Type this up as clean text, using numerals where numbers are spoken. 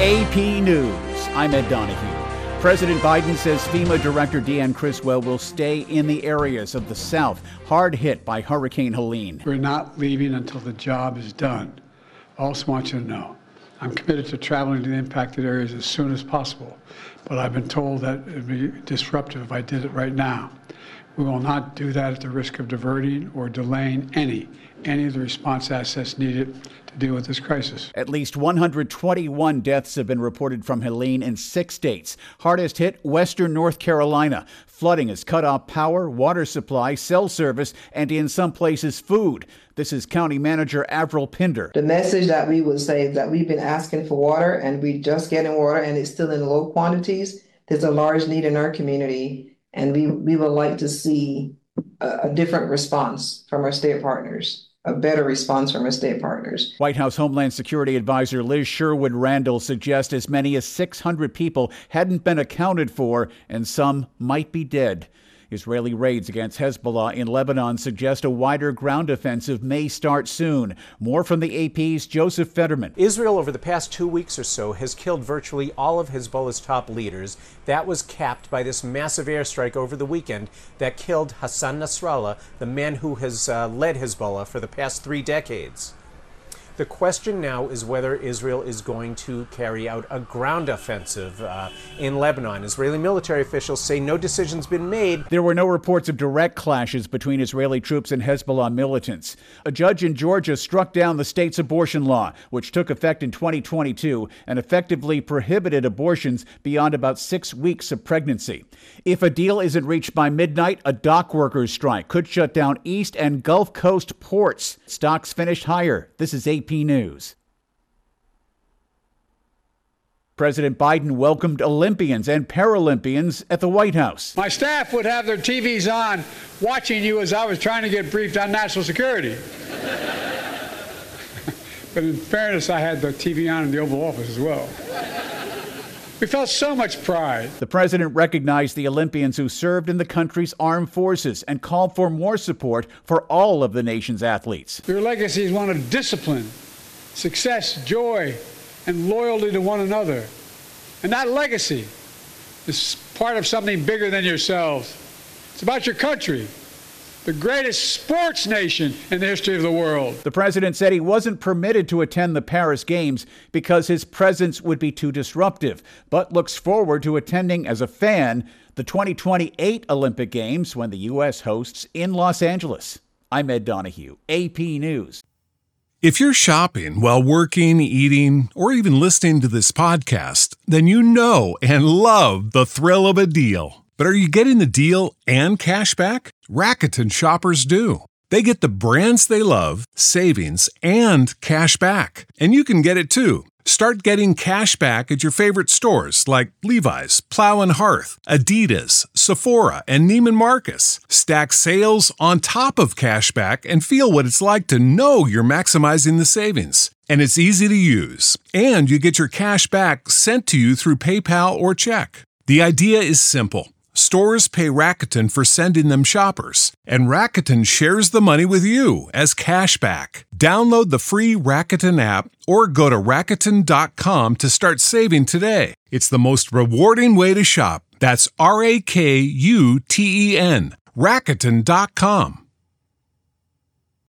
AP News. I'm Ed Donahue. President Biden says FEMA Director Deanne Criswell will stay in the areas of the South hard hit by Hurricane Helene. We're not leaving until the job is done. I also want you to know, I'm committed to traveling to the impacted areas as soon as possible, but I've been told that it would be disruptive if I did it right now. We will not do that at the risk of diverting or delaying any of the response assets needed to deal with this crisis. At least 121 deaths have been reported from Helene in 6 states. Hardest hit, western North Carolina. Flooding has cut off power, water supply, cell service, and in some places, food. This is County Manager Avril Pinder. The message that we would say is that we've been asking for water and we just getting water and it's still in low quantities. There's a large need in our community and we would like to see a different response from our state partners. A better response from our state partners. White House Homeland Security Advisor Liz Sherwood Randall suggests as many as 600 people hadn't been accounted for and some might be dead. Israeli raids against Hezbollah in Lebanon suggest a wider ground offensive may start soon. More from the AP's Joseph Fetterman. Israel over the past 2 weeks or so has killed virtually all of Hezbollah's top leaders. That was capped by this massive airstrike over the weekend that killed Hassan Nasrallah, the man who has led Hezbollah for the past 3 decades. The question now is whether Israel is going to carry out a ground offensive in Lebanon. Israeli military officials say no decision's been made. There were no reports of direct clashes between Israeli troops and Hezbollah militants. A judge in Georgia struck down the state's abortion law, which took effect in 2022 and effectively prohibited abortions beyond about 6 weeks of pregnancy. If a deal isn't reached by midnight, a dock workers' strike could shut down East and Gulf Coast ports. Stocks finished higher. This is AP News. President Biden welcomed Olympians and Paralympians at the White House. My staff would have their TVs on watching you as I was trying to get briefed on national security. But in fairness, I had the TV on in the Oval Office as well. We felt so much pride. The president recognized the Olympians who served in the country's armed forces and called for more support for all of the nation's athletes. Your legacy is one of discipline, success, joy, and loyalty to one another. And that legacy is part of something bigger than yourselves. It's about your country, the greatest sports nation in the history of the world. The president said he wasn't permitted to attend the Paris Games because his presence would be too disruptive, but looks forward to attending as a fan the 2028 Olympic Games when the U.S. hosts in Los Angeles. I'm Ed Donahue, AP News. If you're shopping while working, eating, or even listening to this podcast, then you know and love the thrill of a deal. But are you getting the deal and cash back? Rakuten shoppers do. They get the brands they love, savings, and cash back. And you can get it too. Start getting cash back at your favorite stores like Levi's, Plow & Hearth, Adidas, Sephora, and Neiman Marcus. Stack sales on top of cash back and feel what it's like to know you're maximizing the savings. And it's easy to use. And you get your cash back sent to you through PayPal or check. The idea is simple. Stores pay Rakuten for sending them shoppers, and Rakuten shares the money with you as cash back. Download the free Rakuten app or go to Rakuten.com to start saving today. It's the most rewarding way to shop. That's Rakuten. Rakuten.com.